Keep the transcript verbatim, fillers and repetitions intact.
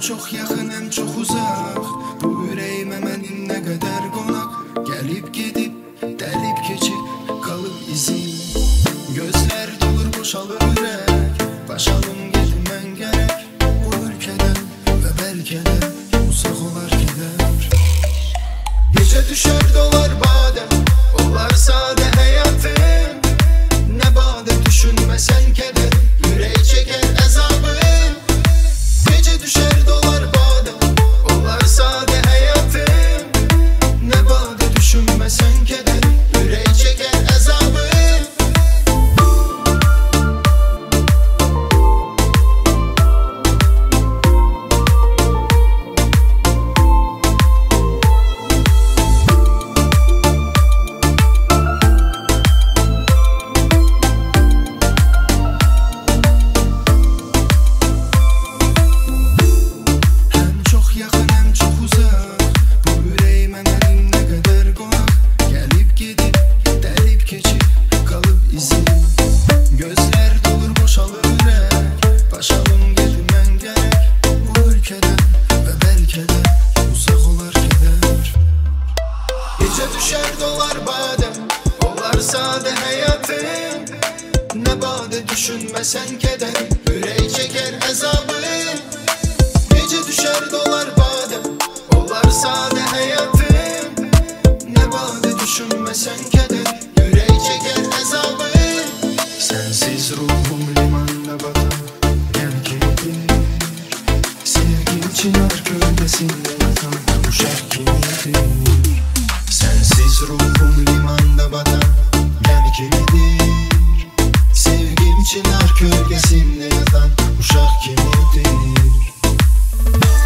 Çox yaxın, həm çox uzaq. Bu ürəyimə mənim nə qədər qonaq. Gəlib gedib, dəlib keçib, qalıb izin. Gözlər dolur, boşalır ürək. Başalım gedim mən gərək. Bu ölkədən və bəlkə də uzaq olar kədər. Gecə düşər dolar badəm, olar sadə həyatım. Nə badə düşünməsən kədər, ürək çəkər əzabım. Gecə düşər dolar badəm, olar sadə həyatım. Nə badə düşünməsən kədər, ürək çəkər əzabım. Gecə düşər dolar badəm, olar sadə həyatım. Nə badə düşünməsən kədər, ürək çəkər əzabım. Gecə düşər dolar badəm, olar sadə həyatım. Nə badə düşünməsən kədər, ürək çəkər əzabım. Sənsiz ruhum limanda batar, gəl gedir. Sevgim çınar gölgesinde yatan uşaq kimidir. Sensiz ruhum limanda batar, gel kimidir. Sevgim çınar gölgesinde yatan uşaq kimidir.